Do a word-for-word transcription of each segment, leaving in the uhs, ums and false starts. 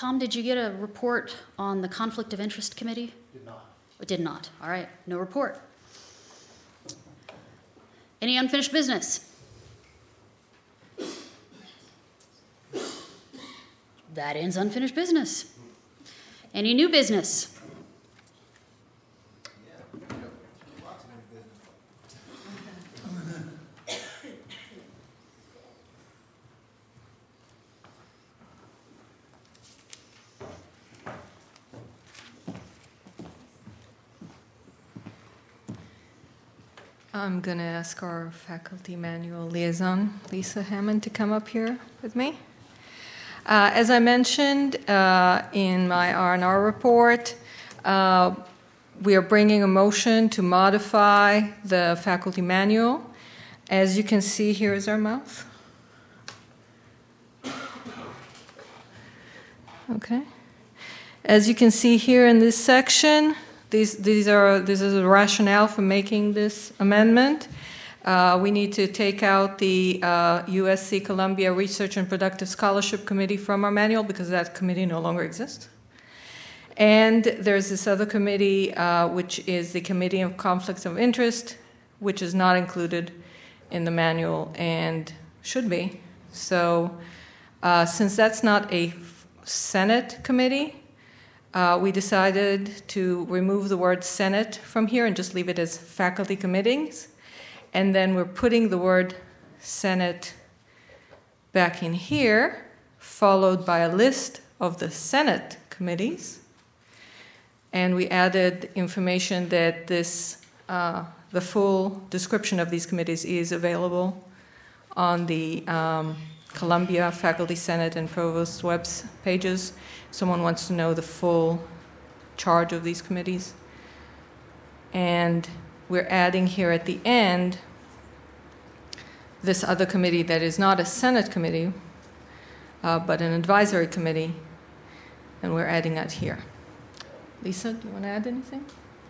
Tom, did you get a report on the Conflict of Interest Committee? Did not. It did not. All right, no report. Any unfinished business? That ends unfinished business. Any new business? I'm going to ask our faculty manual liaison, Lisa Hammond, to come up here with me. Uh, as I mentioned uh, in my R and R report, uh, we are bringing a motion to modify the faculty manual. As you can see, here is our mouth. Okay. As you can see here in this section, These, these are, this is a rationale for making this amendment. Uh, we need to take out the uh, U S C Columbia Research and Productive Scholarship Committee from our manual because that committee no longer exists. And there's this other committee, uh, which is the Committee of Conflicts of Interest, which is not included in the manual and should be. So uh, since that's not a Senate committee, Uh, we decided to remove the word Senate from here and just leave it as faculty committees. And then we're putting the word Senate back in here, followed by a list of the Senate committees. And we added information that this, uh, the full description of these committees is available on the um, Columbia Faculty Senate and Provost webs pages. Someone wants to know the full charge of these committees. And we're adding here at the end this other committee that is not a Senate committee, uh, but an advisory committee, and we're adding that here. Lisa, do you want to add anything?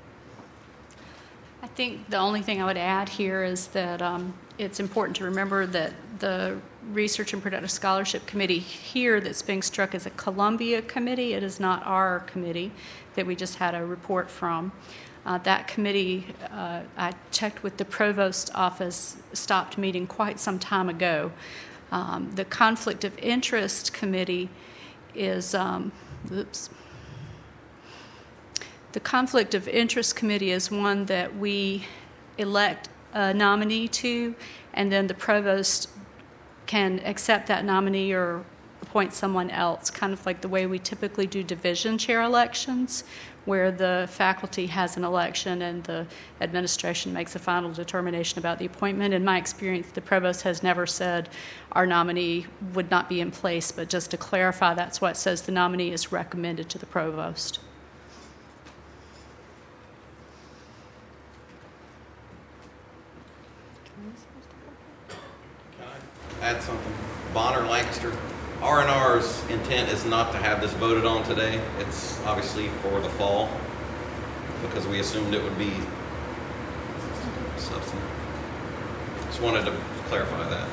I think the only thing I would add here is that um, it's important to remember that the Research and Productive Scholarship Committee here that's being struck as a Columbia committee. It is not our committee that we just had a report from. Uh, that committee, uh, I checked with the Provost office, stopped meeting quite some time ago. Um, the Conflict of Interest Committee is, um, oops. The Conflict of Interest Committee is one that we elect a nominee to, and then the Provost can accept that nominee or appoint someone else, kind of like the way we typically do division chair elections, where the faculty has an election and the administration makes a final determination about the appointment. In my experience, the provost has never said our nominee would not be in place, but just to clarify, that's what it says, the nominee is recommended to the provost. Add something. Bonner, Lancaster, R and R's intent is not to have this voted on today. It's obviously for the fall because we assumed it would be substantive. Just wanted to clarify that.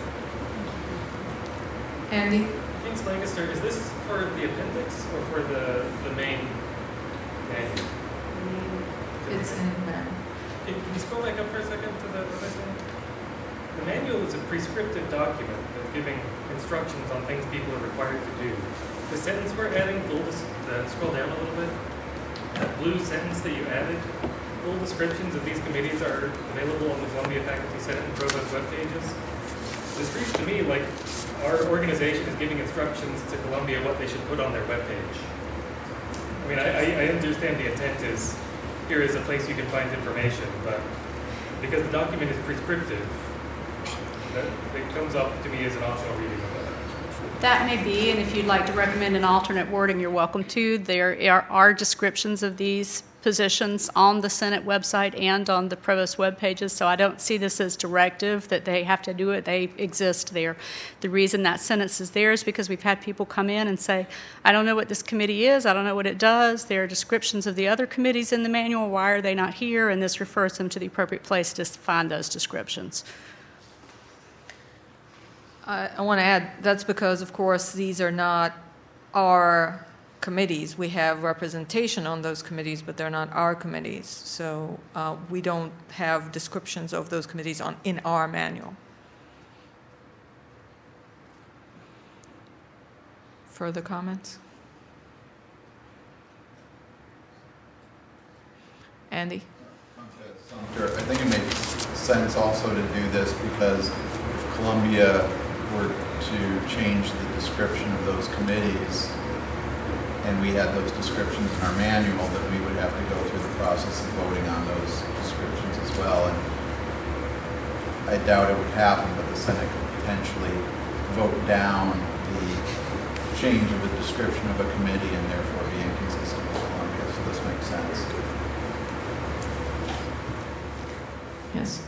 Andy? Thanks, Lancaster. Is this for the appendix or for the, the main manual? It's in there. Can, can you scroll back up for a second to the what I said? The manual is a prescriptive document that's giving instructions on things people are required to do. The sentence we're adding, full dis- uh, scroll down a little bit. That blue sentence that you added, full descriptions of these committees are available on the Columbia Faculty Senate and Provost web pages. This reads to me like our organization is giving instructions to Columbia what they should put on their web page. I mean, I, I, I understand the intent is here is a place you can find information, but because the document is prescriptive, that it comes up to me as an optional reading of that. That may be, and if you'd like to recommend an alternate wording, you're welcome to. There are, are descriptions of these positions on the Senate website and on the Provost web pages, so I don't see this as directive that they have to do it. They exist there. The reason that sentence is there is because we've had people come in and say, I don't know what this committee is, I don't know what it does. There are descriptions of the other committees in the manual. Why are they not here? And this refers them to the appropriate place to find those descriptions. I, I want to add, that's because, of course, these are not our committees. We have representation on those committees, but they're not our committees. So uh, we don't have descriptions of those committees on in our manual. Further comments? Andy? Sumter, I think it makes sense also to do this because if Columbia were to change the description of those committees and we had those descriptions in our manual, that we would have to go through the process of voting on those descriptions as well. And I doubt it would happen, but the Senate could potentially vote down the change of the description of a committee and therefore be inconsistent with Columbia. So this makes sense. Yes.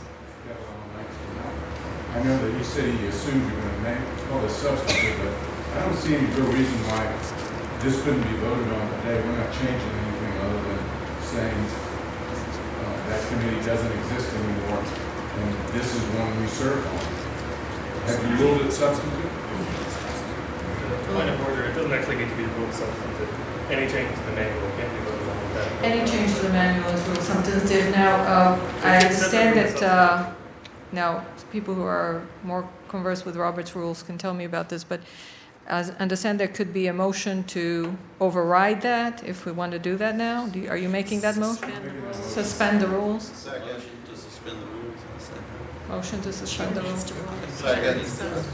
I know that you said you assumed you're going to make, call it substantive, but I don't see any real reason why this couldn't be voted on today. We're not changing anything other than saying uh, that committee doesn't exist anymore, and this is one we serve on. Have you ruled it substantive? Point of order, it doesn't actually need to be ruled substantive. Any change to the manual can't be voted on with that. Any change to the manual is ruled substantive. Now, uh, I understand that uh, now people who are more conversed with Robert's rules can tell me about this, but I understand there could be a motion to override that if we want to do that now. Do you, are you making that motion? Suspend the rules. Second. Motion to suspend the rules. Second. Motion to suspend the rules. Second.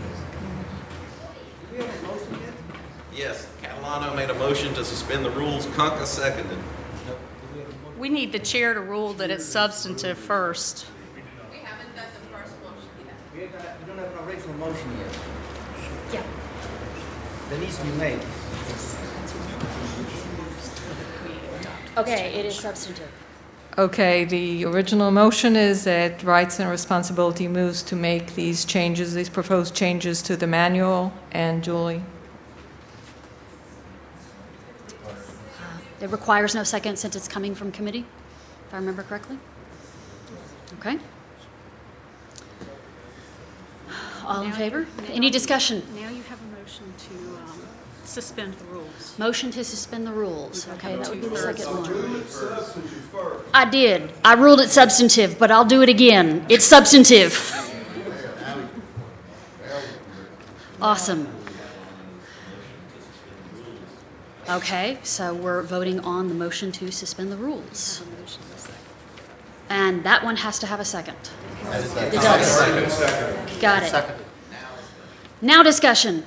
Yes, Catalano made a motion to suspend the rules. Conca seconded. We need the chair to rule that it's substantive first. We haven't done the first motion yet. We don't have- we don't have an original motion yet. Yeah. That needs to be made. Okay, it is substantive. Okay, the original motion is that Rights and Responsibility moves to make these changes, these proposed changes to the manual. And Julie? It requires no second since it's coming from committee, if I remember correctly. Okay. All in Now favor? you- now Any you- discussion? Now you have a motion to um, suspend the rules. Motion to suspend the rules. Okay, that would be the Two-thirds. second one. I did. I ruled it substantive, but I'll do it again. It's substantive. Awesome. Okay, so we're voting on the motion to suspend the rules. And that one has to have a second. It does. Got it. Now discussion.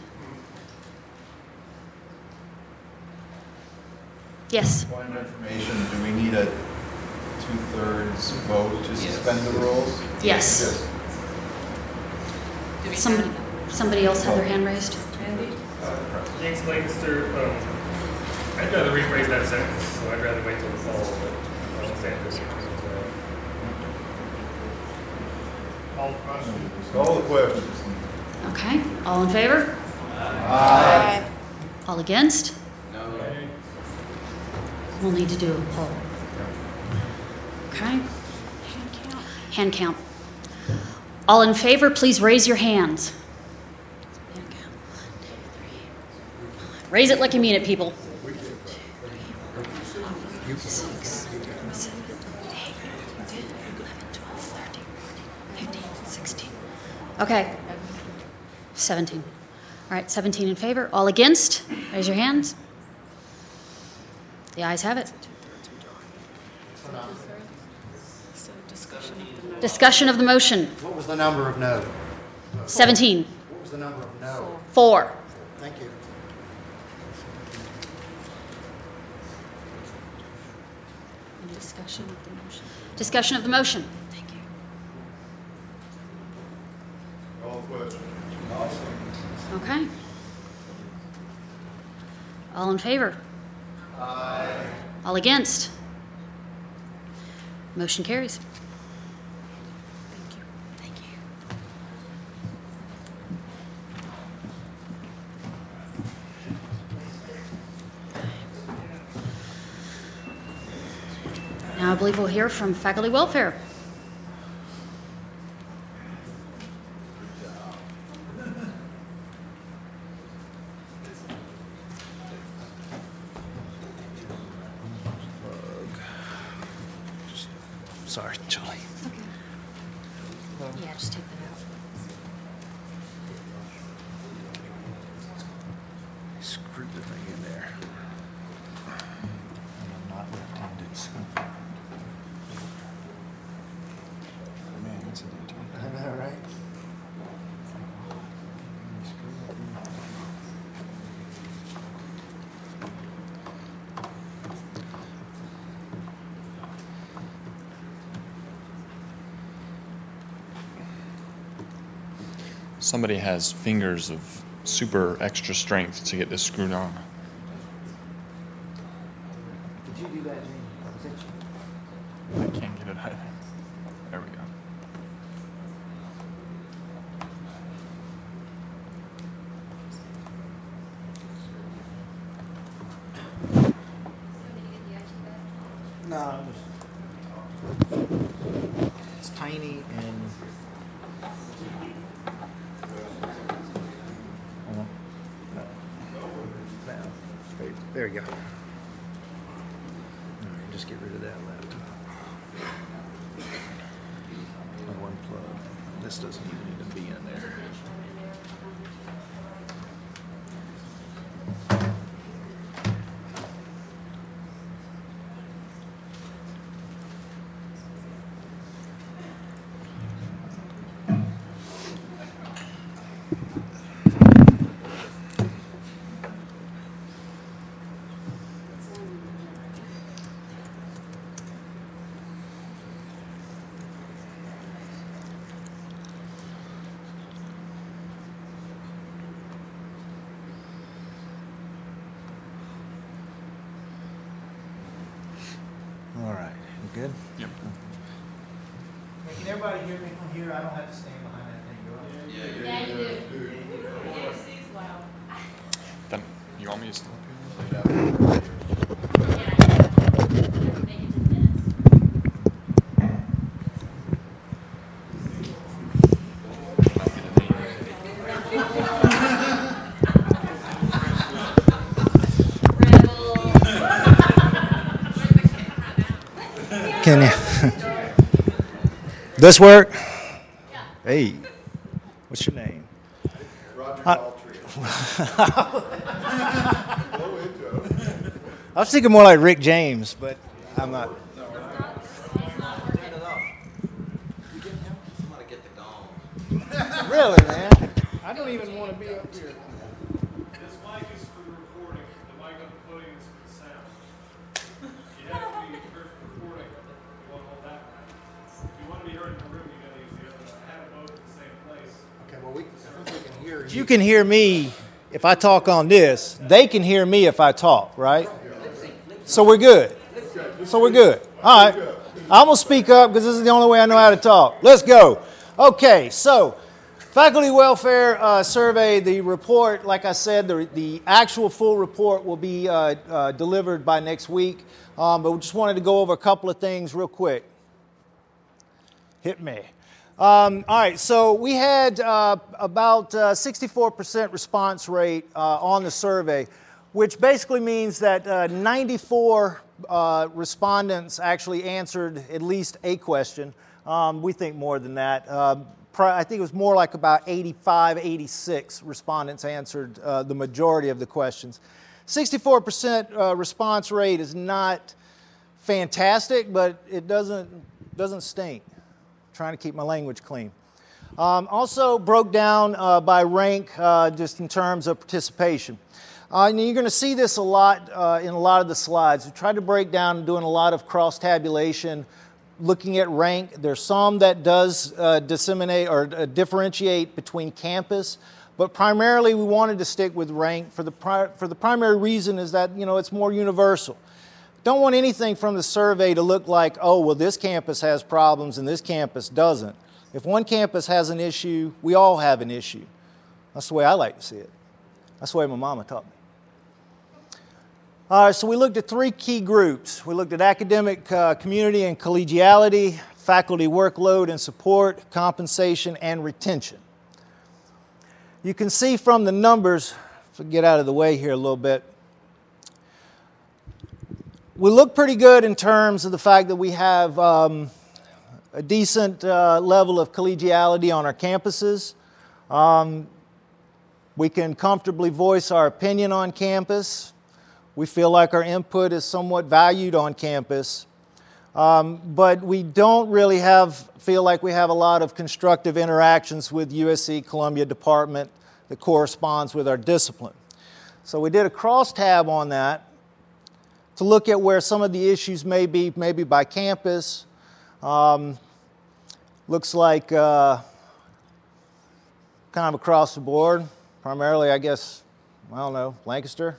Yes. Point of information, do we need a two-thirds vote to suspend the rules? Yes. Somebody, somebody else had their hand raised? James Lancaster, um, I'd rather rephrase that sentence, so I'd rather wait till the fall, but I won't say it this year. Call the question. Okay, all in favor? Aye. All against? We'll need to do a poll. Okay, Hand count. hand count. All in favor, please raise your hands. Hand count. One, two, three. Raise it like you mean it, people. Six, seven, eight, ten, eleven, twelve, thirteen, fifteen, sixteen. Okay. seventeen. All right, seventeen in favor. All against? Raise your hands. The ayes have it. So discussion of the motion. Discussion of the motion. What was the number of no? seventeen. What was the number of no? Four. Thank you. Discussion of the motion. Discussion of the motion. Thank you. Call the question. Okay. All in favor? Aye. All against? Motion carries. Thank you. Thank you. Now I believe we'll hear from faculty welfare. Sorry, Julie. Yeah, just take that out. Screw the thing in there. And I'm not left-handed, so. Man, that's a detail. I know, right? Somebody has fingers of super extra strength to get this screwed on. Did you do that, Jamie? Was that you? I can't get it either. There we go. No. It's tiny and. No. No. There you go. All right, just get rid of that laptop. And one plug. This doesn't even need to be in there. All right, you good? Yep. Hey, can everybody hear me from here? I don't have to stand behind that thing, do I? Yeah, you do. Yeah, she's loud. Then you want me to stop here? Yeah, make it ten minutes. Can you? This work? Yeah. Hey, what's your name? Roger I- Daltrey. Blow into it. I was thinking more like Rick James, but I'm not. Somebody get the gong. Really, man? I don't even want to be up here. This mic is for the recording. The mic on the podium is for the sound. You have to be heard for recording. You want to hold that mic. If you want to be heard in the room, you got to use the other one. I have them both in the same place. Okay, well, we, I think we can hear you. You can hear me if I talk on this. They can hear me if I talk, right? So we're good. So we're good. All right. I'm going to speak up because this is the only way I know how to talk. Let's go. Okay, so faculty welfare uh, survey, the report, like I said, the, the actual full report will be uh, uh, delivered by next week. Um, but we just wanted to go over a couple of things real quick. Hit me. Um, all right, so we had uh, about uh, sixty-four percent response rate uh, on the survey, which basically means that uh, ninety-four uh, respondents actually answered at least a question. Um, we think more than that. Uh, I think it was more like about eighty-five, eighty-six respondents answered uh, the majority of the questions. sixty-four percent uh, response rate is not fantastic, but it doesn't, doesn't stink. Trying to keep my language clean. Um, also broke down uh, by rank uh, just in terms of participation. Uh, and you're going to see this a lot uh, in a lot of the slides. We tried to break down doing a lot of cross-tabulation, looking at rank. There's some that does uh, disseminate or uh, differentiate between campus, but primarily we wanted to stick with rank for the, pri- for the primary reason is that, you know, it's more universal. Don't want anything from the survey to look like, oh, well, this campus has problems and this campus doesn't. If one campus has an issue, we all have an issue. That's the way I like to see it. That's the way my mama taught me. All right, so we looked at three key groups. We looked at academic uh, community and collegiality, faculty workload and support, compensation, and retention. You can see from the numbers, if we get out of the way here a little bit, we look pretty good in terms of the fact that we have um, a decent uh, level of collegiality on our campuses. Um, we can comfortably voice our opinion on campus. We feel like our input is somewhat valued on campus. Um, but we don't really have, feel like we have a lot of constructive interactions with U S C Columbia Department that corresponds with our discipline. So we did a crosstab on that to look at where some of the issues may be, maybe by campus. Um, looks like uh, kind of across the board, primarily, I guess, I don't know, Lancaster.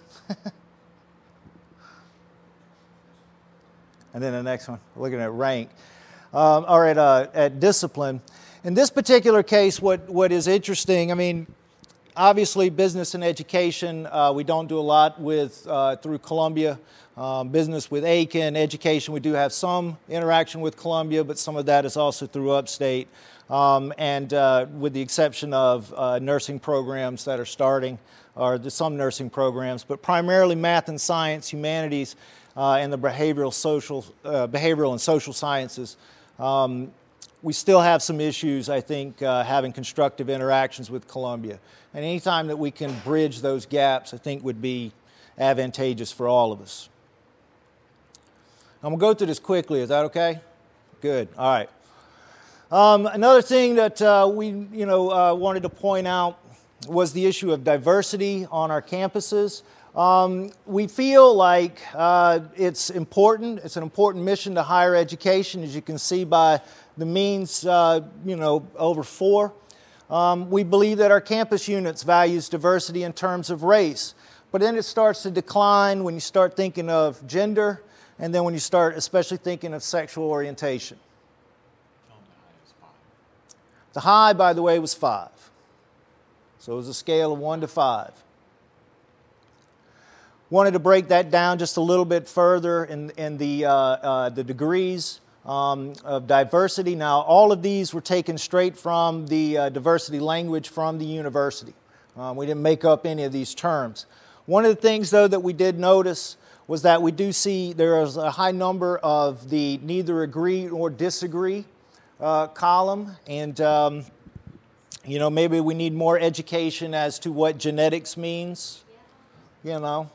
And then the next one, looking at rank, um, or at, uh, at discipline. In this particular case, what, what is interesting, I mean, obviously business and education, uh, we don't do a lot with uh, through Columbia. Um, business with Aiken, education, we do have some interaction with Columbia, but some of that is also through upstate. Um, and uh, with the exception of uh, nursing programs that are starting, or there's some nursing programs, but primarily math and science, humanities, Uh, and the behavioral, social, uh, behavioral and social sciences. Um, we still have some issues, I think, uh, having constructive interactions with Columbia. And any time that we can bridge those gaps, I think would be advantageous for all of us. I'm going to go through this quickly. Is that okay? Good. All right. Um, another thing that uh, we, you know, uh, wanted to point out was the issue of diversity on our campuses. Um, we feel like uh, it's important. It's an important mission to higher education, as you can see by the means, uh, you know, over four. Um, we believe that our campus units values diversity in terms of race, but then it starts to decline when you start thinking of gender, and then when you start especially thinking of sexual orientation. The high, by the way, was five. So it was a scale of one to five. Wanted to break that down just a little bit further in, in the, uh, uh, the degrees um, of diversity. Now, all of these were taken straight from the uh, diversity language from the university. Um, we didn't make up any of these terms. One of the things, though, that we did notice was that we do see there is a high number of the neither agree nor disagree uh, column. And, um, you know, maybe we need more education as to what genetics means, you know.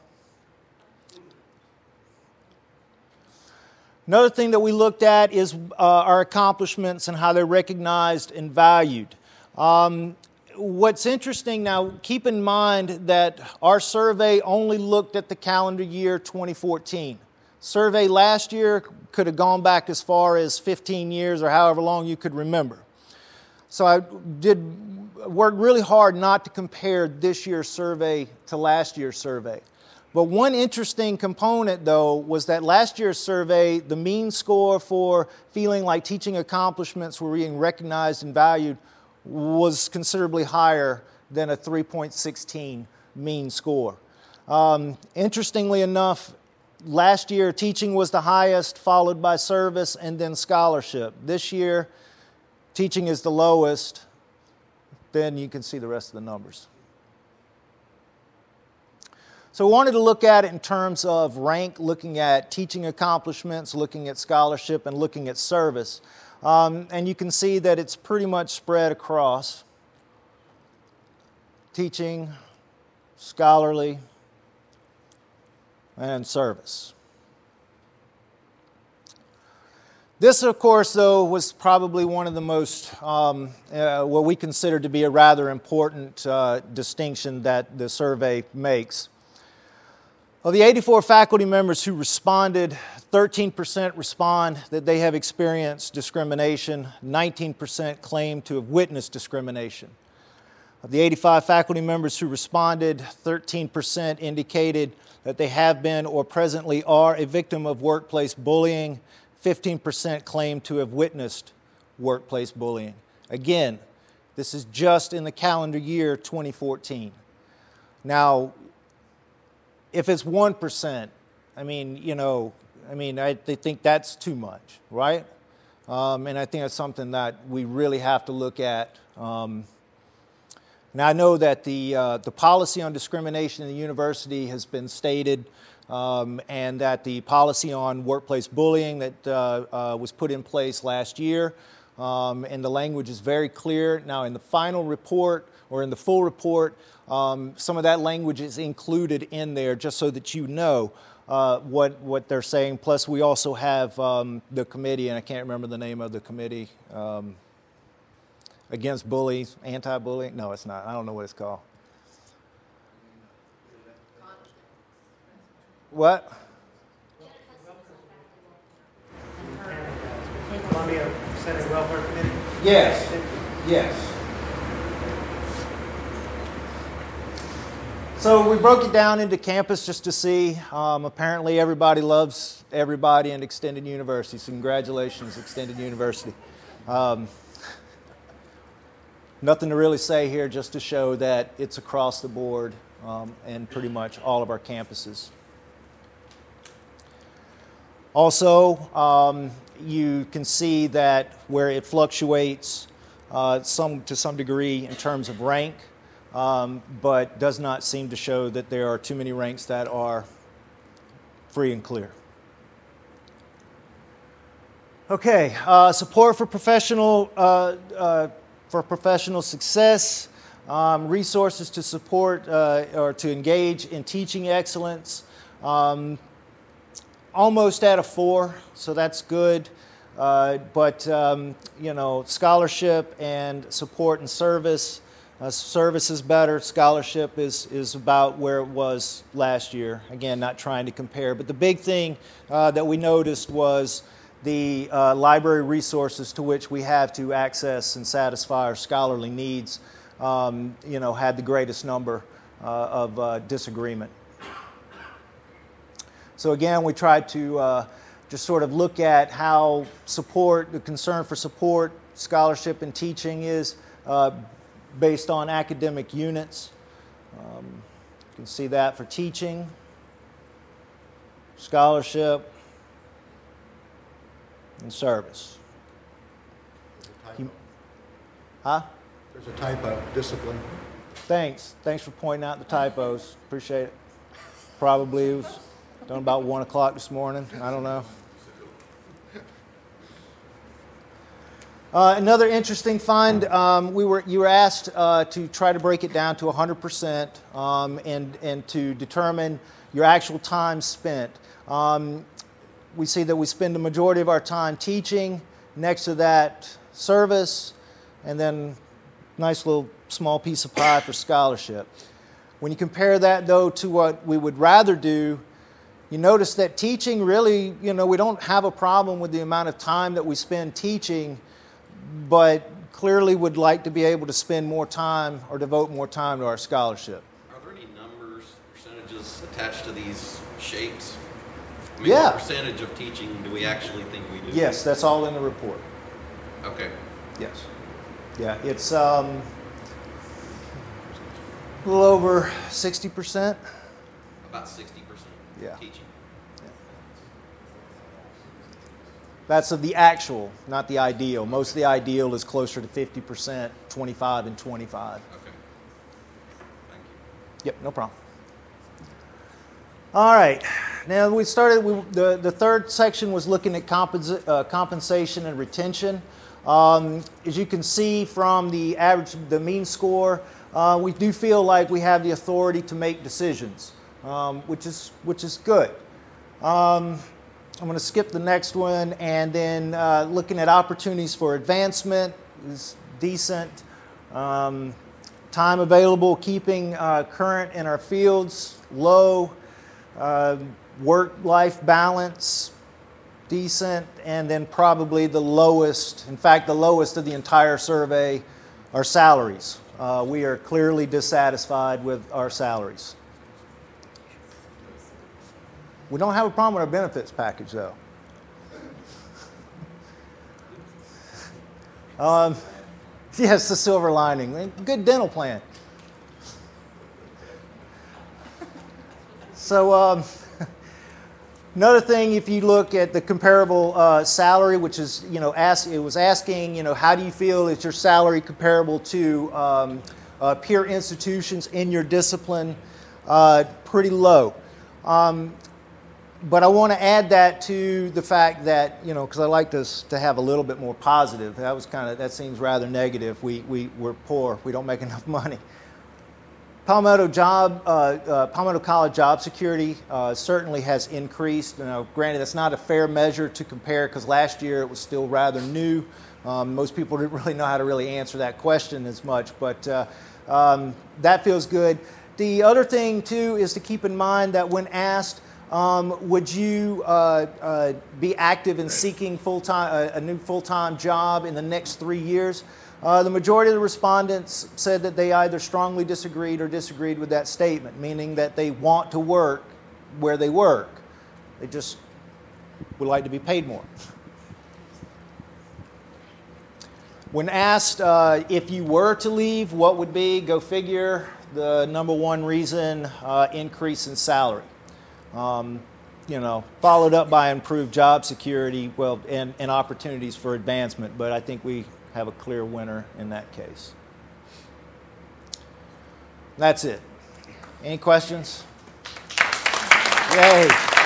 Another thing that we looked at is uh, our accomplishments and how they're recognized and valued. Um, what's interesting now, keep in mind that our survey only looked at the calendar year twenty fourteen. Survey last year could have gone back as far as fifteen years or however long you could remember. So I did work really hard not to compare this year's survey to last year's survey. But one interesting component, though, was that last year's survey, the mean score for feeling like teaching accomplishments were being recognized and valued was considerably higher than a three point one six mean score. Um, interestingly enough, last year teaching was the highest, followed by service and then scholarship. This year, teaching is the lowest. Then you can see the rest of the numbers. So we wanted to look at it in terms of rank, looking at teaching accomplishments, looking at scholarship, and looking at service. Um, and you can see that it's pretty much spread across teaching, scholarly, and service. This, of course, though, was probably one of the most, um, uh, what we consider to be a rather important uh, distinction that the survey makes. Of the eighty-four faculty members who responded, thirteen percent respond that they have experienced discrimination, nineteen percent claim to have witnessed discrimination. Of the eighty-five faculty members who responded, thirteen percent indicated that they have been or presently are a victim of workplace bullying, fifteen percent claim to have witnessed workplace bullying. Again, this is just in the calendar year twenty fourteen. Now, if it's one percent, I mean, you know, I mean, I think that's too much, right? Um, and I think that's something that we really have to look at. Um, now, I know that the, uh, the policy on discrimination in the university has been stated um, and that the policy on workplace bullying that uh, uh, was put in place last year, um, and the language is very clear. Now, in the final report or in the full report, um, some of that language is included in there just so that you know uh, what, what they're saying. Plus, we also have um, the committee, and I can't remember the name of the committee, um, against bullies, anti-bullying. No, it's not. I don't know what it's called. What? Columbia Senate Welfare Committee? Yes, yes. So we broke it down into campus just to see. Um, apparently everybody loves everybody in Extended University. So congratulations, Extended University. Um, nothing to really say here, just to show that it's across the board um, and pretty much all of our campuses. Also, um, you can see that where it fluctuates uh, some to some degree in terms of rank, um, but does not seem to show that there are too many ranks that are free and clear. Okay, uh, support for professional uh, uh, for professional success, um, resources to support uh, or to engage in teaching excellence. Um, Almost at a four, so that's good. Uh, but, um, you know, scholarship and support and service. Uh, service is better. Scholarship is, is about where it was last year. Again, not trying to compare. But the big thing uh, that we noticed was the uh, library resources to which we have to access and satisfy our scholarly needs, um, you know, had the greatest number uh, of uh, disagreement. So again, we tried to uh, just sort of look at how support, the concern for support, scholarship, and teaching is uh, based on academic units. Um, you can see that for teaching, scholarship, and service. You, huh? There's a typo, discipline. Thanks. Thanks for pointing out the typos. Appreciate it. Probably it was done about one o'clock this morning. I don't know. Uh, another interesting find. Um, we were you were asked uh, to try to break it down to one hundred percent um, and and to determine your actual time spent. Um, we see that we spend the majority of our time teaching. Next to that, service, and then nice little small piece of pie for scholarship. When you compare that though to what we would rather do, you notice that teaching really, you know, we don't have a problem with the amount of time that we spend teaching, but clearly would like to be able to spend more time or devote more time to our scholarship. Are there any numbers, percentages attached to these shapes? I mean, Yeah. what percentage of teaching do we actually think we do? Yes, that's all in the report. Okay. Yes. Yeah, it's um, a little over sixty percent. About sixty percent Yeah. teaching. That's of the actual, not the ideal. Most of the ideal is closer to fifty percent, twenty-five and twenty-five. Okay. Thank you. Yep, no problem. All right. Now we started, we, the, the third section was looking at compensa- uh, compensation and retention. Um, as you can see from the average, the mean score, uh, we do feel like we have the authority to make decisions, um, which is which is good. Um, I'm going to skip the next one, and then uh, looking at opportunities for advancement is decent. Um, time available, keeping uh, current in our fields, low. Uh, work-life balance, decent, and then probably the lowest, in fact, the lowest of the entire survey are salaries. Uh, we are clearly dissatisfied with our salaries. We don't have a problem with our benefits package, though. um, yes, the silver lining. Good dental plan. So um, another thing, if you look at the comparable uh, salary, which is, you know, ask, it was asking, you know, how do you feel is your salary comparable to um, uh, peer institutions in your discipline? Uh, pretty low. Um, but I want to add that to the fact that, you know, because I like this to have a little bit more positive. That was kind of, that seems rather negative. We, we, we're poor. We don't make enough money. Palmetto job, uh, uh, Palmetto College job security uh, certainly has increased. You know, granted, that's not a fair measure to compare because last year it was still rather new. Um, most people didn't really know how to really answer that question as much, but uh, um, that feels good. The other thing, too, is to keep in mind that when asked, um, would you uh, uh, be active in seeking full-time, uh, a new full-time job in the next three years? Uh, the majority of the respondents said that they either strongly disagreed or disagreed with that statement, meaning that they want to work where they work. They just would like to be paid more. When asked uh, if you were to leave, what would be, go figure, the number one reason, uh, increase in salary. Um, you know, followed up by improved job security, well, and, and opportunities for advancement, but I think we have a clear winner in that case. That's it. Any questions? Yay.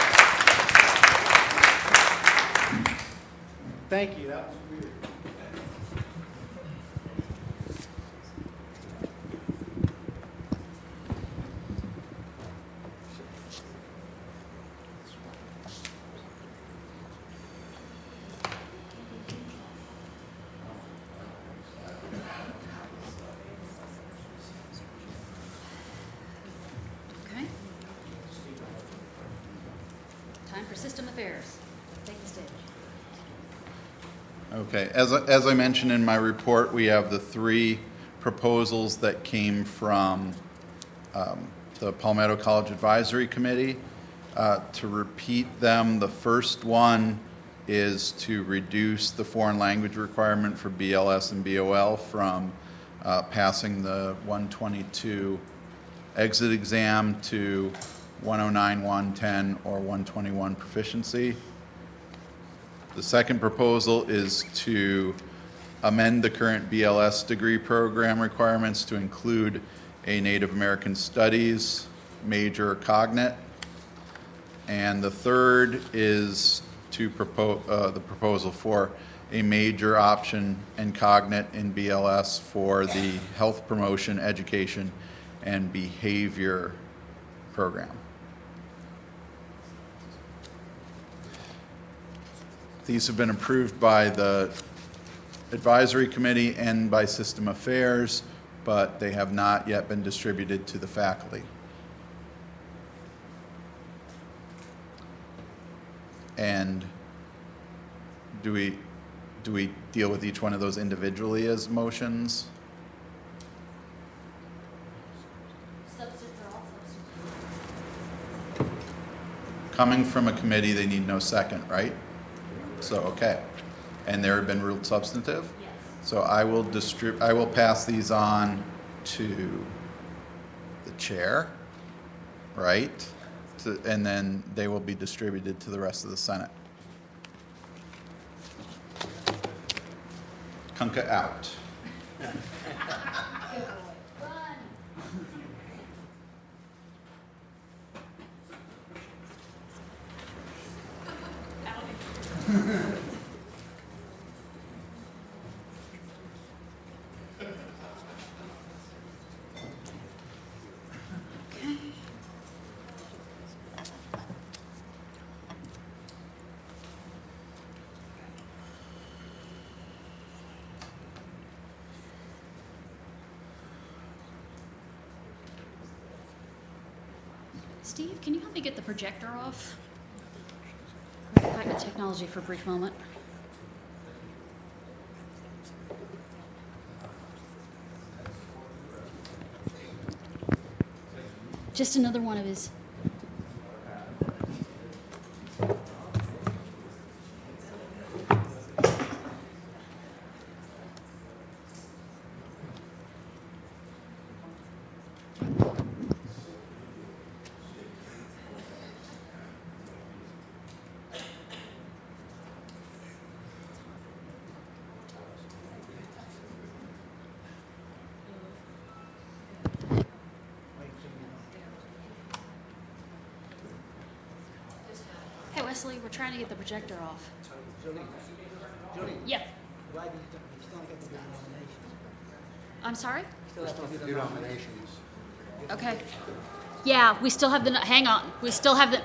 Thank you. That was weird. Okay. Time for system affairs. Take the stage. Okay, as, I- as I mentioned in my report, we have the three proposals that came from um, the Palmetto College Advisory Committee. Uh, To repeat them, the first one is to reduce the foreign language requirement for B L S and B O L from uh, passing the one twenty-two exit exam to one oh nine, one ten, or one twenty-one proficiency. The second proposal is to amend the current B L S degree program requirements to include a Native American Studies major cognate. And the third is to propose uh, the proposal for a major option and cognate in B L S for the health promotion, education, and behavior program. These have been approved by the advisory committee and by System Affairs, but they have not yet been distributed to the faculty. And do we do we deal with each one of those individually as motions? Substitute for all substitutes. Coming from a committee, they need no second, right? So, okay. And they have been ruled substantive? Yes. So I will distribute, I will pass these on to the chair, right? To, and then they will be distributed to the rest of the Senate. Kunka out. Steve, can you help me get the projector off? Back to technology for a brief moment. Just another one of his. Wesley, we're trying to get the projector off. Julie, Julie, Yeah. why do you think you still get to do nominations? I'm sorry? Still have to do the nominations. Okay. Yeah, we still have the, hang on, we still have the,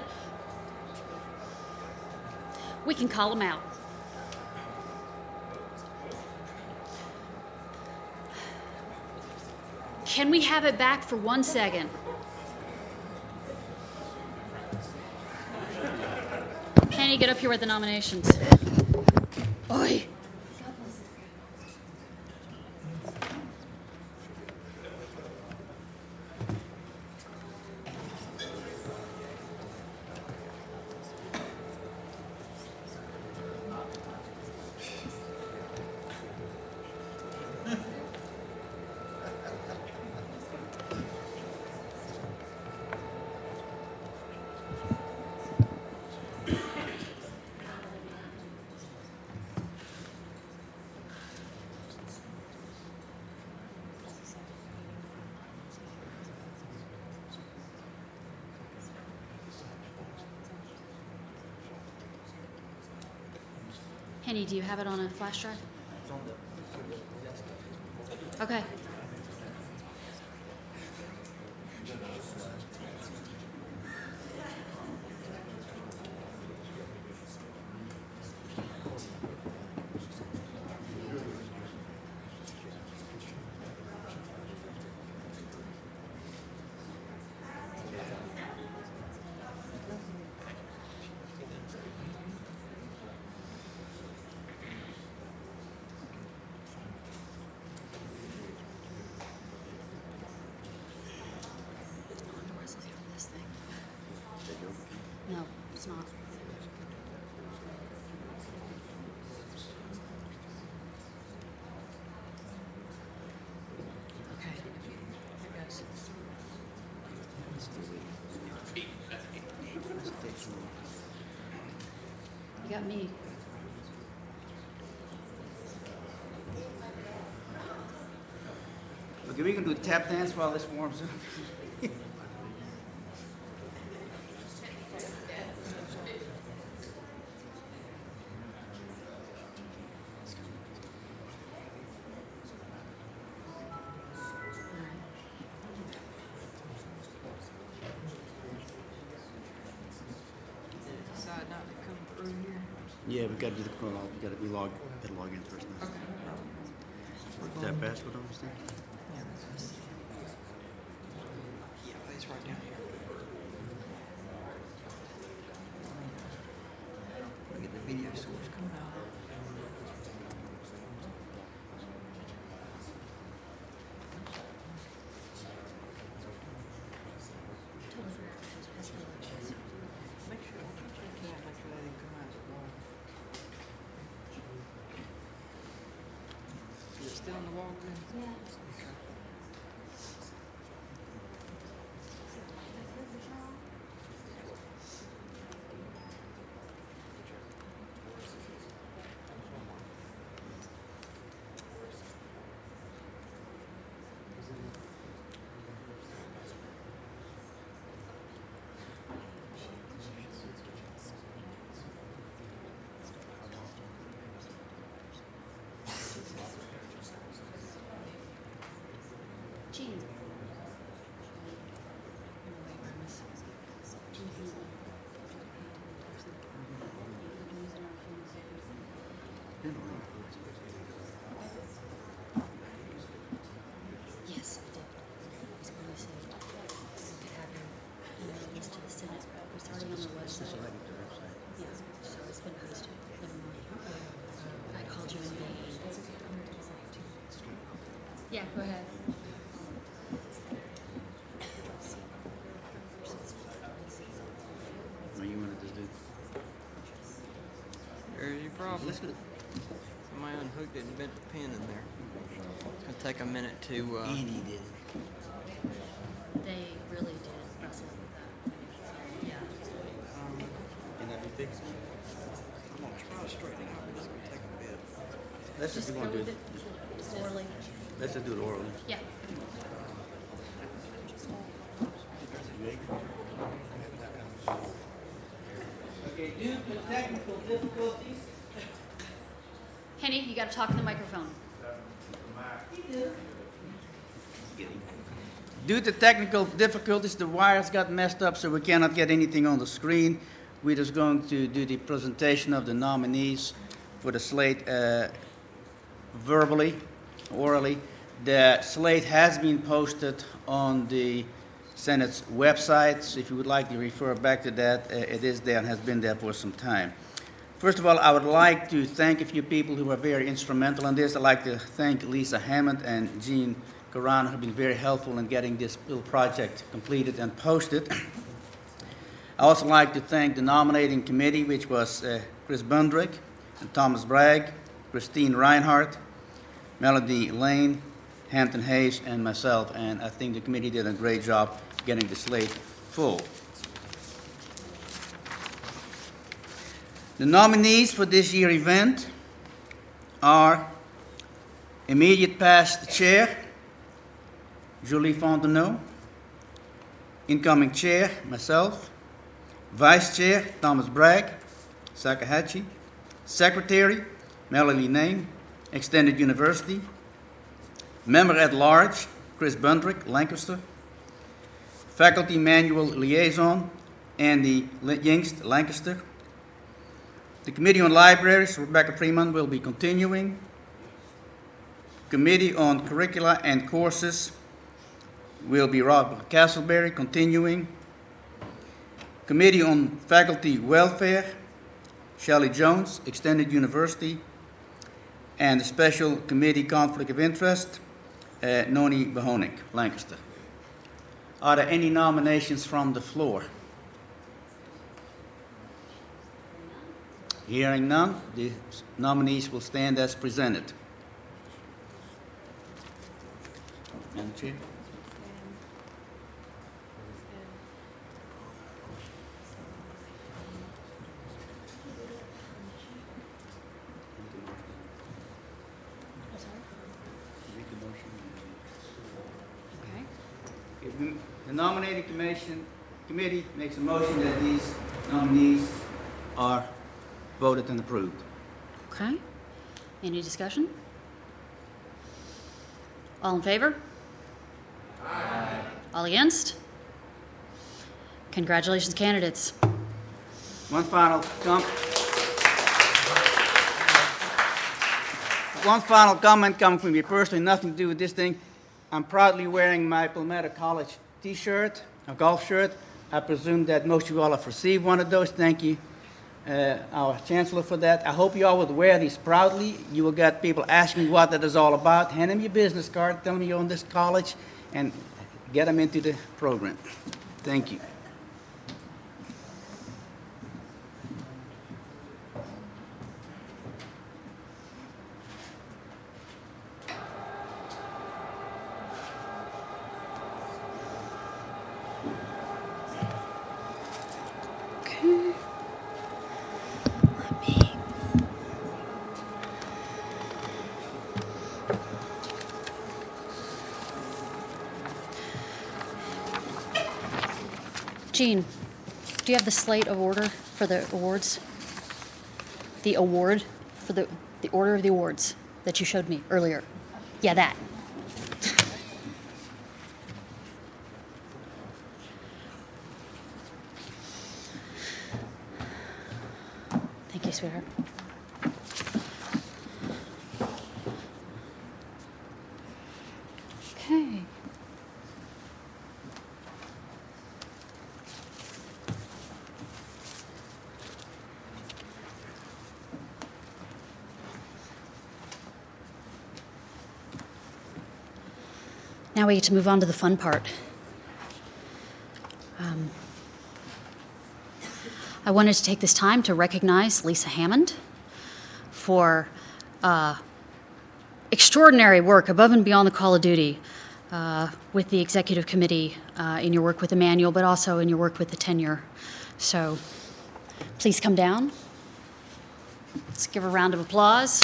we can call them out. Can we have it back for one second? Kenny, get up here with the nominations. Oi. Henny, do you have it on a flash drive? Okay. No, it's not. Okay. Here goes. You got me. Okay, we can do tap dance while this warms up. Decide not to come through here. Yeah, we gotta do the log. We gotta be log. Gotta log in first. Now. Okay. Is that password on this thing? Yeah, that's yeah, it's right down here. Look at the video source coming out. Make sure you check in, make sure they didn't come out as well. Is it still in the walk-in? Yeah. Okay. Gene. Yes, I did. It's going to be saved. We could have him email this to the Senate. It's already on the website. Yeah, so it's been posted. Never mind. I called you in vain. Yeah, go ahead. No, you wanted this dude. There's your problem. Let's go. Somebody unhooked it and bent the pin in there. It's gonna take a minute to. Uh, Andy did. They really did mess up with that. Yeah. Can that be fixed? I'm gonna try to straighten it out, but it's gonna take a bit. Let's just, Just we want go to do with it. it orally. Let's just do it orally. Yeah. Okay, Due to technical difficulties. Henny, you got to talk in the microphone. Due to technical difficulties, the wires got messed up, so we cannot get anything on the screen. We're just going to do the presentation of the nominees for the slate uh, verbally, orally. The slate has been posted on the Senate's website, so if you would like to refer back to that, uh, it is there and has been there for some time. First of all, I would like to thank a few people who were very instrumental in this. I'd like to thank Lisa Hammond and Jean Caran, who have been very helpful in getting this little project completed and posted. I also like to thank the nominating committee, which was uh, Chris Bundrick and Thomas Bragg, Christine Reinhardt, Melody Lane, Hampton Hayes, and myself. And I think the committee did a great job getting the slate full. The nominees for this year's event are immediate past chair, Julie Fontenot, incoming chair, myself, vice chair, Thomas Bragg, Sakahatchee, secretary, Melanie Lane, Extended University, member at large, Chris Bundrick, Lancaster, faculty manual liaison, Andy Yingst, Lancaster. The Committee on Libraries, Rebecca Freeman, will be continuing. Committee on Curricula and Courses will be Rob Castleberry, continuing. Committee on Faculty Welfare, Shelley Jones, Extended University. And the Special Committee Conflict of Interest, uh, Noni Bahonik, Lancaster. Are there any nominations from the floor? Hearing none, the nominees will stand as presented. Madam Chair. If the nominating commission committee makes a motion that these nominees are voted and approved. Okay. Any discussion? All in favor? Aye. All against? Congratulations, candidates. One final com- One final comment coming from me personally, nothing to do with this thing. I'm proudly wearing my Palmetto College T-shirt, a golf shirt. I presume that most of you all have received one of those. Thank you, uh, our Chancellor, for that. I hope you all would wear these proudly. You will get people asking what that is all about. Hand them your business card, tell them you're on this college, and get them into the program. Thank you. Jean, do you have the slate of order for the awards? The award for the, the order of the awards that you showed me earlier? Yeah, that. Thank you, sweetheart. Okay. Now we get to move on to the fun part. Um, I wanted to take this time to recognize Lisa Hammond for uh, extraordinary work above and beyond the call of duty uh, with the executive committee uh, in your work with the manual, but also in your work with the tenure. So please come down. Let's give her a round of applause.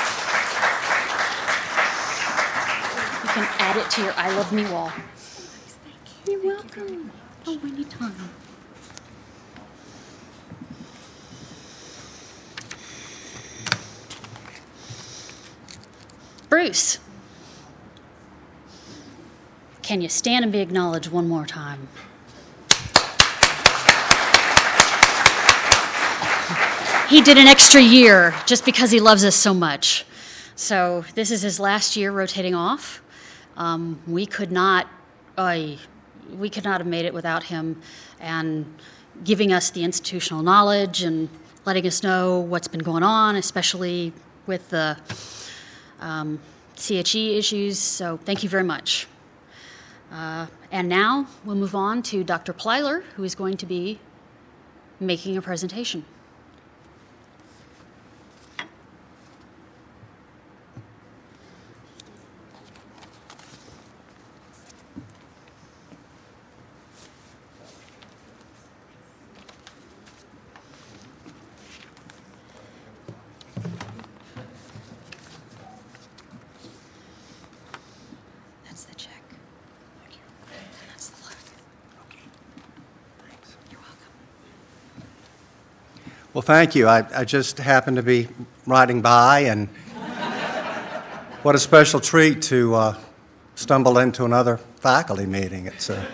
Add it to your I Love Me wall. You're welcome. Oh, anytime. Bruce, can you stand and be acknowledged one more time? He did an extra year just because he loves us so much. So this is his last year rotating off. Um, we could not, uh, we could not have made it without him and giving us the institutional knowledge and letting us know what's been going on, especially with the Um, C H E issues, so thank you very much. Uh, and now we'll move on to Doctor Plyler, who is going to be making a presentation. Well, thank you. I, I just happened to be riding by, and what a special treat to uh, stumble into another faculty meeting. It's uh,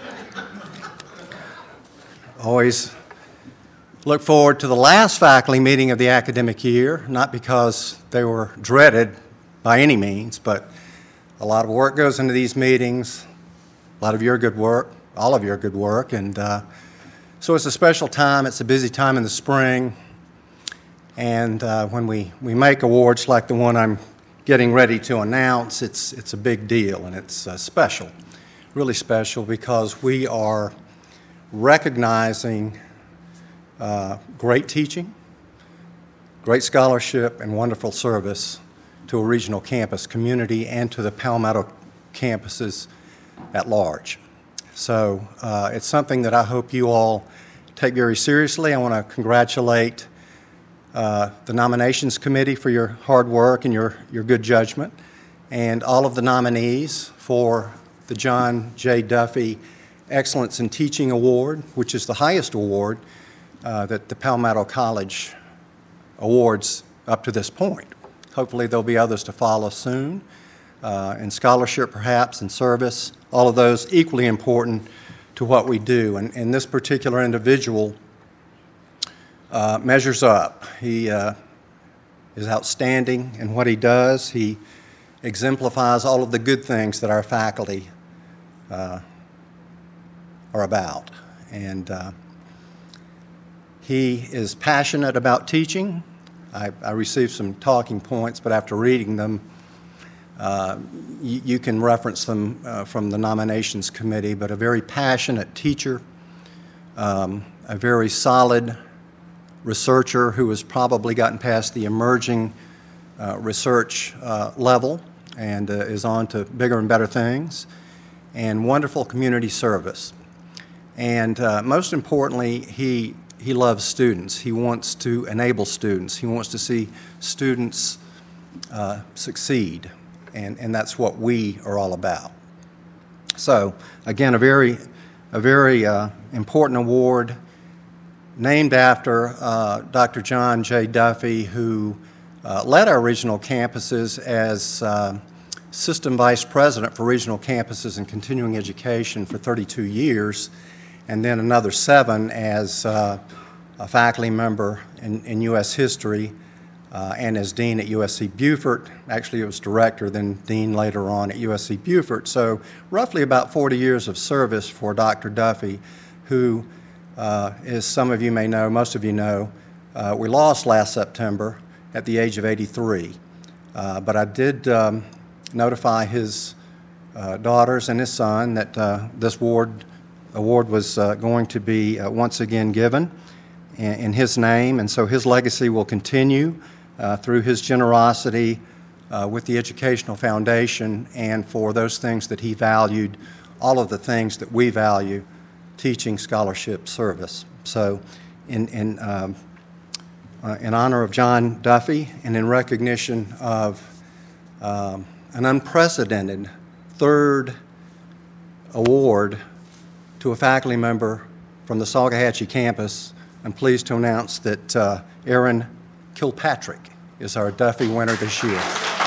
always look forward to the last faculty meeting of the academic year, not because they were dreaded by any means, but a lot of work goes into these meetings, a lot of your good work, all of your good work, and uh, so it's a special time. It's a busy time in the spring. And uh, when we, we make awards like the one I'm getting ready to announce, it's, it's a big deal, and it's uh, special, really special, because we are recognizing uh, great teaching, great scholarship, and wonderful service to a regional campus community and to the Palmetto campuses at large. So uh, it's something that I hope you all take very seriously. I want to congratulate Uh, the nominations committee for your hard work and your, your good judgment, and all of the nominees for the John J. Duffy Excellence in Teaching Award, which is the highest award uh, that the Palmetto College awards up to this point. Hopefully there'll be others to follow soon, uh, in scholarship perhaps, in service, all of those equally important to what we do. And, and this particular individual Uh, measures up. He uh, is outstanding in what he does. He exemplifies all of the good things that our faculty uh, are about. And uh, he is passionate about teaching. I, I received some talking points, but after reading them, uh, you, you can reference them uh, from the nominations committee, but a very passionate teacher, um, a very solid researcher who has probably gotten past the emerging uh, research uh, level and uh, is on to bigger and better things, and wonderful community service. And uh, most importantly, he, he loves students. He wants to enable students. He wants to see students uh, succeed, and, and that's what we are all about. So again, a very, a very uh, important award, named after uh, Doctor John J. Duffy, who uh, led our regional campuses as uh, System Vice President for regional campuses and continuing education for thirty-two years, and then another seven as uh, a faculty member in, in U S history uh, and as Dean at U S C Beaufort. Actually, it was Director, then Dean later on at U S C Beaufort. So roughly about forty years of service for Doctor Duffy, who Uh, as some of you may know, most of you know, uh, we lost last September at the age of eighty-three. Uh, but I did um, notify his uh, daughters and his son that uh, this award, award was uh, going to be uh, once again given in, in his name, and so his legacy will continue uh, through his generosity uh, with the Educational Foundation and for those things that he valued, all of the things that we value, teaching, scholarship, service. So in, in, um, uh, in honor of John Duffy and in recognition of um, an unprecedented third award to a faculty member from the Salkehatchie campus, I'm pleased to announce that uh, Aaron Kilpatrick is our Duffy winner this year.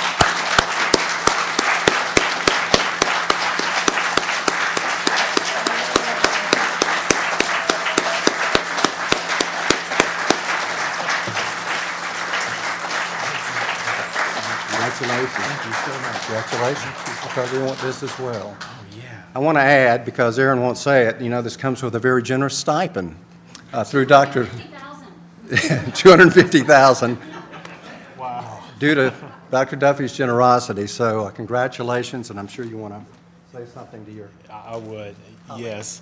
Congratulations. Thank you so much. Congratulations. Because we want this as well. Oh, yeah. I want to add, because Aaron won't say it, you know, this comes with a very generous stipend uh, through Doctor two hundred fifty thousand dollars. Wow. Due to Doctor Duffy's generosity. So uh, congratulations, and I'm sure you want to say something to your... I would, yes.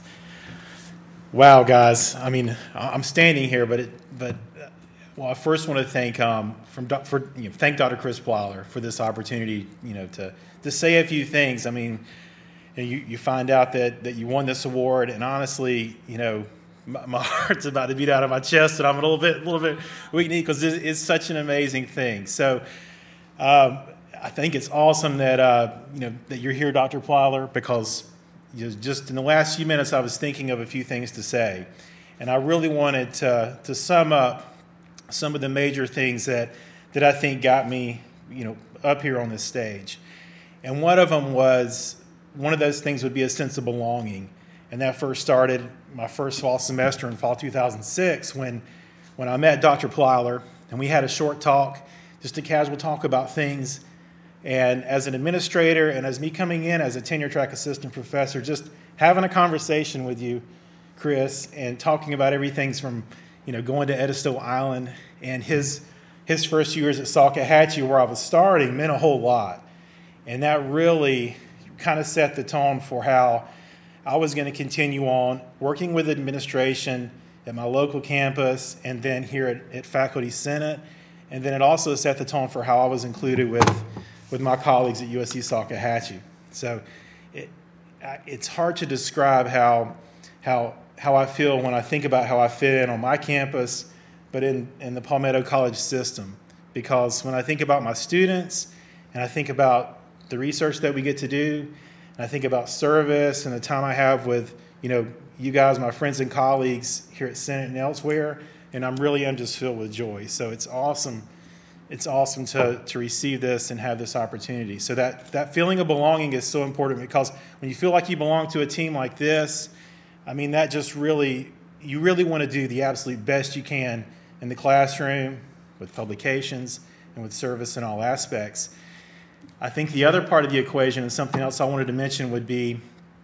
Wow, guys. I mean, I'm standing here, but it, but uh, well, I first want to thank um, from doc, for you know, thank Doctor Chris Plyler for this opportunity, you know, to to say a few things. I mean, you you, you find out that that you won this award, and honestly, you know, my, my heart's about to beat out of my chest, and I'm a little bit a little bit weak because it's, it's such an amazing thing. So. Um, I think it's awesome that uh, you know that you're here, Doctor Plyler, because you know, just in the last few minutes I was thinking of a few things to say, and I really wanted to to sum up some of the major things that that I think got me you know up here on this stage. And one of them was one of those things would be a sense of belonging, and that first started my first fall semester in fall two thousand six when when I met Doctor Plyler, and we had a short talk, just a casual talk about things. And as an administrator and as me coming in as a tenure track assistant professor, just having a conversation with you, Chris, and talking about everything from, you know, going to Edisto Island and his his first few years at Salkehatchie where I was starting meant a whole lot. And that really kind of set the tone for how I was going to continue on working with administration at my local campus and then here at, at Faculty Senate. And then it also set the tone for how I was included with with my colleagues at U S C Salkehatchie. So it, it's hard to describe how, how, how I feel when I think about how I fit in on my campus, but in, in the Palmetto College system. Because when I think about my students, and I think about the research that we get to do, and I think about service and the time I have with, you know, you guys, my friends and colleagues here at Senate and elsewhere, and I'm really am just filled with joy. So it's awesome. It's awesome to, to receive this and have this opportunity. So that, that feeling of belonging is so important, because when you feel like you belong to a team like this, I mean, that just really, you really want to do the absolute best you can in the classroom, with publications, and with service in all aspects. I think the other part of the equation, and something else I wanted to mention, would be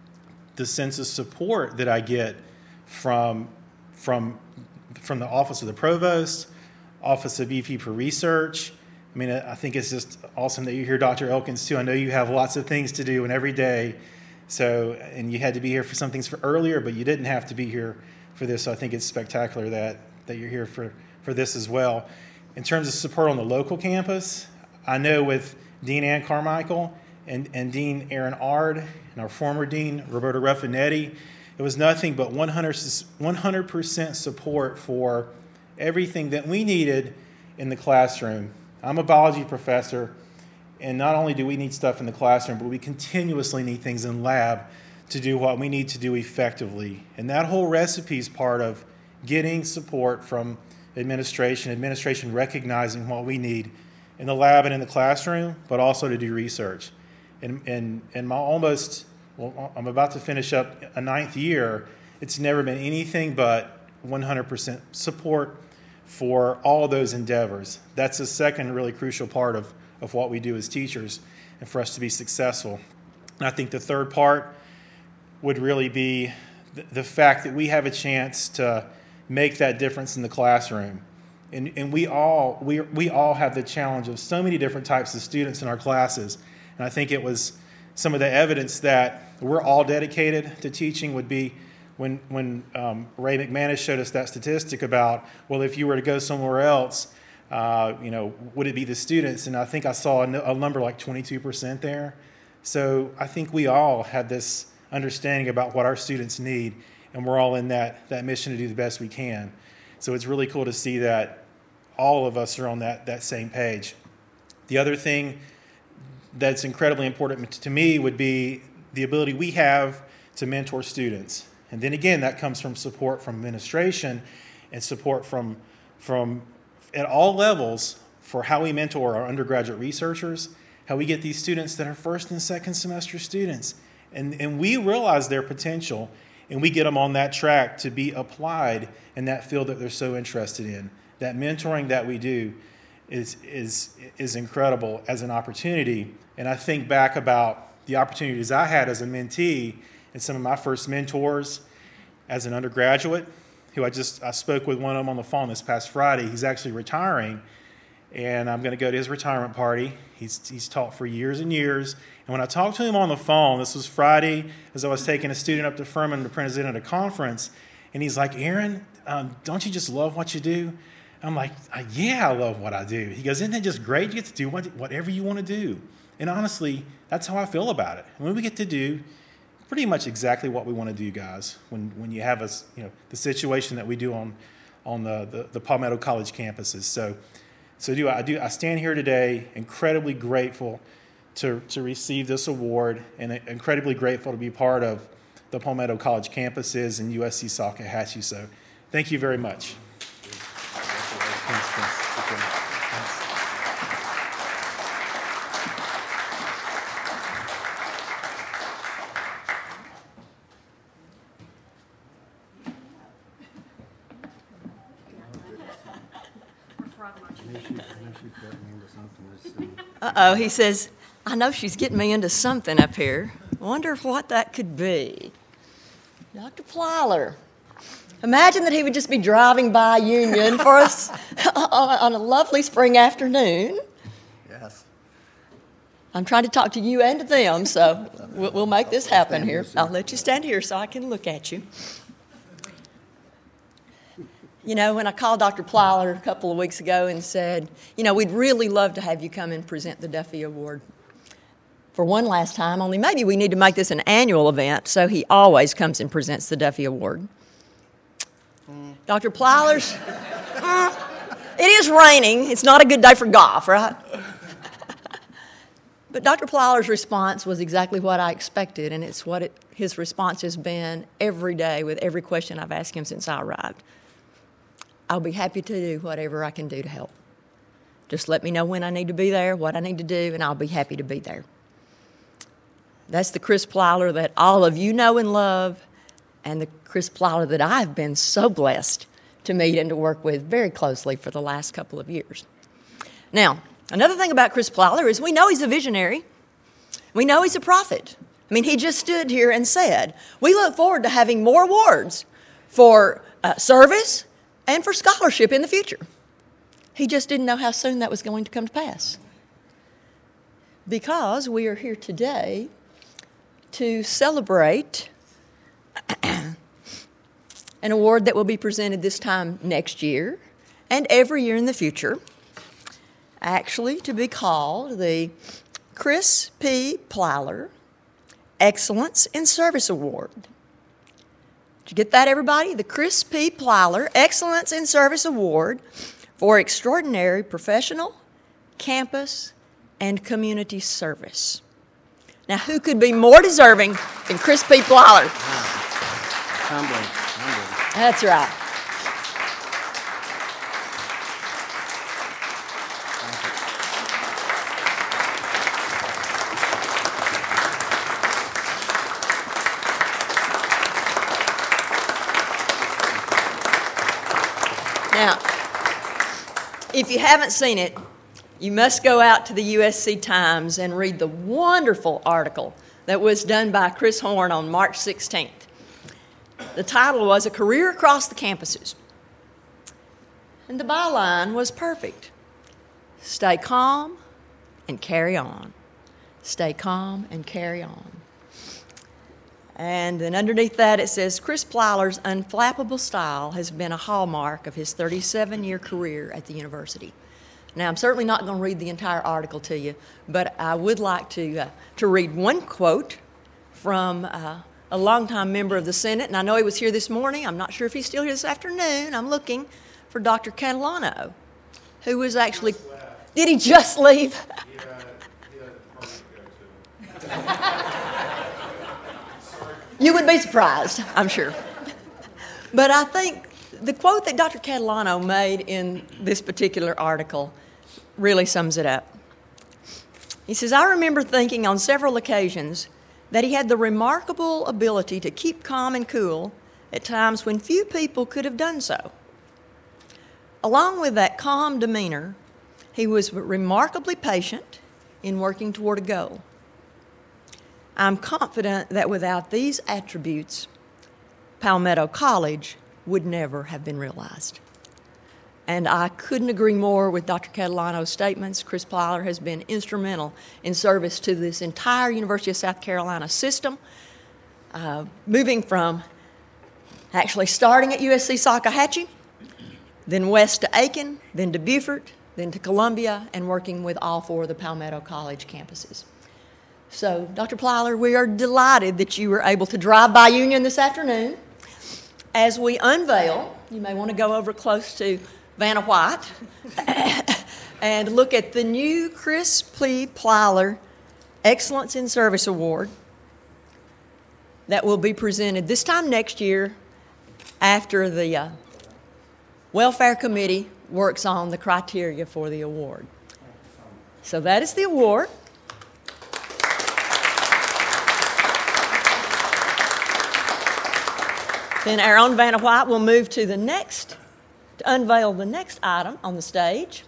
the sense of support that I get from, from, from the Office of the Provost, Office of E P for Research. I mean, I think it's just awesome that you're here, Doctor Elkins, too. I know you have lots of things to do and every day, so, and you had to be here for some things for earlier, but you didn't have to be here for this, so I think it's spectacular that, that you're here for, for this as well. In terms of support on the local campus, I know with Dean Ann Carmichael and, and Dean Aaron Ard and our former Dean, Roberta Ruffinetti, it was nothing but one hundred percent support for everything that we needed in the classroom. I'm a biology professor, and not only do we need stuff in the classroom, but we continuously need things in lab to do what we need to do effectively. And that whole recipe is part of getting support from administration, administration recognizing what we need in the lab and in the classroom, but also to do research. And, and, and my almost, well, I'm about to finish up a ninth year, it's never been anything but one hundred percent support for all those endeavors. That's the second really crucial part of, of what we do as teachers and for us to be successful. And I think the third part would really be the, the fact that we have a chance to make that difference in the classroom. And, and we all we, we all have the challenge of so many different types of students in our classes. And I think it was some of the evidence that we're all dedicated to teaching would be when, when um, Ray McManus showed us that statistic about, well, if you were to go somewhere else, uh, you know, would it be the students? And I think I saw a, a number like twenty-two percent there. So I think we all had this understanding about what our students need, and we're all in that, that mission to do the best we can. So it's really cool to see that all of us are on that, that same page. The other thing that's incredibly important to me would be the ability we have to mentor students. And then again, that comes from support from administration and support from, from at all levels for how we mentor our undergraduate researchers, how we get these students that are first and second semester students. And, and we realize their potential, and we get them on that track to be applied in that field that they're so interested in. That mentoring that we do is, is, is incredible as an opportunity. And I think back about the opportunities I had as a mentee and some of my first mentors as an undergraduate, who I just I spoke with one of them on the phone this past Friday. He's actually retiring, and I'm going to go to his retirement party. He's, he's taught for years and years. And when I talked to him on the phone, this was Friday, as I was taking a student up to Furman to present at a conference, and he's like, Aaron, um, don't you just love what you do? I'm like, yeah, I love what I do. He goes, isn't it just great? You get to do what, whatever you want to do. And honestly, that's how I feel about it. When we get to do pretty much exactly what we want to do, guys, when, when you have us, you know, the situation that we do on, on the, the, the Palmetto College campuses. So, so do I, I do. I stand here today incredibly grateful to, to receive this award, and incredibly grateful to be part of the Palmetto College campuses and U S C Salkehatchie. So thank you very much. Thanks, thanks. Okay. Thanks. Uh-oh, he says, I know she's getting me into something up here. Wonder what that could be. Doctor Plyler. Imagine that he would just be driving by Union for us on a lovely spring afternoon. Yes. I'm trying to talk to you and to them, so we'll, we'll make this happen here. I'll let you stand here so I can look at you. You know, when I called Doctor Plyler a couple of weeks ago and said, you know, we'd really love to have you come and present the Duffy Award for one last time, only maybe we need to make this an annual event, so he always comes and presents the Duffy Award. Mm. Doctor Plyler's, mm, it is raining. It's not a good day for golf, right? But Doctor Plyler's response was exactly what I expected, and it's what it, his response has been every day with every question I've asked him since I arrived. I'll be happy to do whatever I can do to help. Just let me know when I need to be there, what I need to do, and I'll be happy to be there. That's the Chris Plyler that all of you know and love, and the Chris Plyler that I've been so blessed to meet and to work with very closely for the last couple of years. Now, another thing about Chris Plyler is we know he's a visionary. We know he's a prophet. I mean, he just stood here and said, we look forward to having more awards for uh, service and for scholarship in the future. He just didn't know how soon that was going to come to pass. Because we are here today to celebrate an award that will be presented this time next year and every year in the future, actually to be called the Chris P. Plyler Excellence in Service Award. Did you get that, everybody? The Chris P. Plyler Excellence in Service Award for extraordinary professional, campus, and community service. Now, who could be more deserving than Chris P. Plyler? Humbling. Humbling. That's right. Now, if you haven't seen it, you must go out to the U S C Times and read the wonderful article that was done by Chris Horn on March sixteenth. The title was A Career Across the Campuses. And the byline was perfect. Stay calm and carry on. Stay calm and carry on. And then underneath that it says, Chris Plyler's unflappable style has been a hallmark of his thirty-seven-year career at the university. Now, I'm certainly not going to read the entire article to you, but I would like to, uh, to read one quote from uh, a longtime member of the Senate, and I know he was here this morning. I'm not sure if he's still here this afternoon. I'm looking for Doctor Catalano, who was actually... Did he just leave? You would be surprised, I'm sure. But I think the quote that Doctor Catalano made in this particular article really sums it up. He says, I remember thinking on several occasions that he had the remarkable ability to keep calm and cool at times when few people could have done so. Along with that calm demeanor, he was remarkably patient in working toward a goal. I'm confident that without these attributes, Palmetto College would never have been realized. And I couldn't agree more with Doctor Catalano's statements. Chris Plyler has been instrumental in service to this entire University of South Carolina system, uh, moving from actually starting at U S C Salkehatchie, then west to Aiken, then to Beaufort, then to Columbia, and working with all four of the Palmetto College campuses. So, Doctor Plyler, we are delighted that you were able to drive by Union this afternoon. As we unveil, you may want to go over close to Vanna White and look at the new Chris P. Plyler Excellence in Service Award that will be presented this time next year after the uh, Welfare Committee works on the criteria for the award. So that is the award. Then our own Vanna White will move to the next, to unveil the next item on the stage.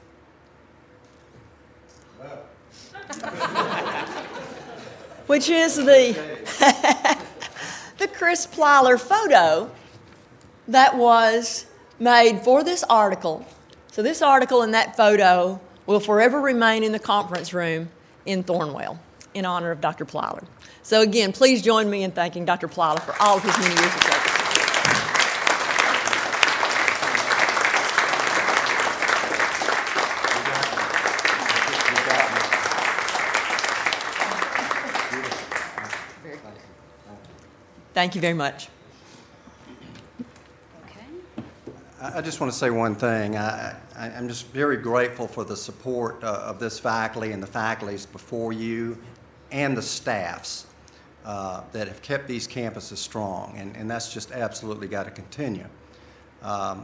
Which is the, the Chris Plyler photo that was made for this article. So this article and that photo will forever remain in the conference room in Thornwell in honor of Doctor Plyler. So again, please join me in thanking Doctor Plyler for all of his many years of service. Thank you very much. I just want to say one thing. I, I, I'm just very grateful for the support uh, of this faculty and the faculties before you and the staffs uh, that have kept these campuses strong, and, and that's just absolutely got to continue. Um,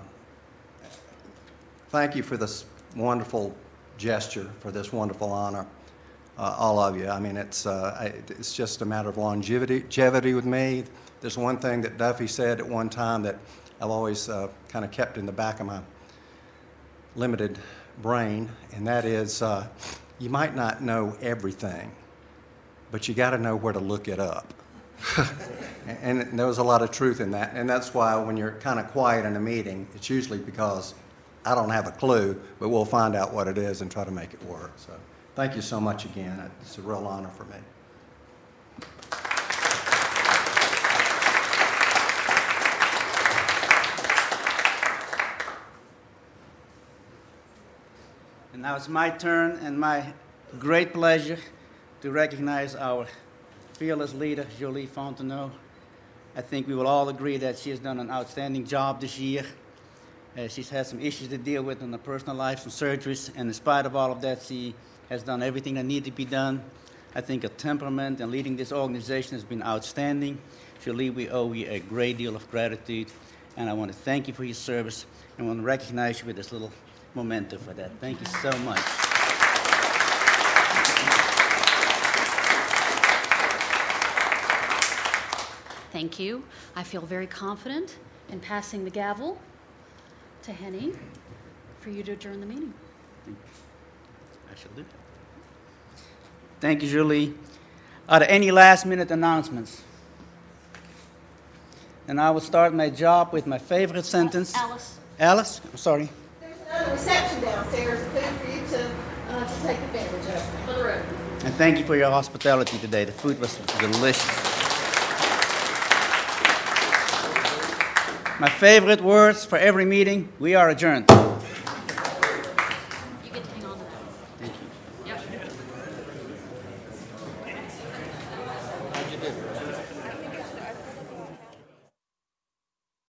thank you for this wonderful gesture, for this wonderful honor, uh, all of you. I mean, it's, uh, I, it's just a matter of longevity, longevity with me. There's one thing that Duffy said at one time that I've always uh, kind of kept in the back of my limited brain, and that is uh, you might not know everything, but you got to know where to look it up. and, and there was a lot of truth in that, and that's why when you're kind of quiet in a meeting, it's usually because I don't have a clue, but we'll find out what it is and try to make it work. So thank you so much again. It's a real honor for me. And now it's my turn and my great pleasure to recognize our fearless leader, Jolie Fontenot. I think we will all agree that she has done an outstanding job this year. Uh, she's had some issues to deal with in her personal life, some surgeries, and in spite of all of that, she has done everything that needed to be done. I think her temperament and leading this organization has been outstanding. Jolie, we owe you a great deal of gratitude, and I want to thank you for your service, and I want to recognize you with this little memento for that. Thank you so much. Thank you. I feel very confident in passing the gavel to Henny for you to adjourn the meeting. I shall do. Thank you, Julie. Are there any last-minute announcements? And I will start my job with my favorite sentence. Alice. Alice? I'm sorry. Another reception downstairs, food for you to, uh, to take advantage of for the room. And thank you for your hospitality today. The food was delicious. My favorite words for every meeting: we are adjourned.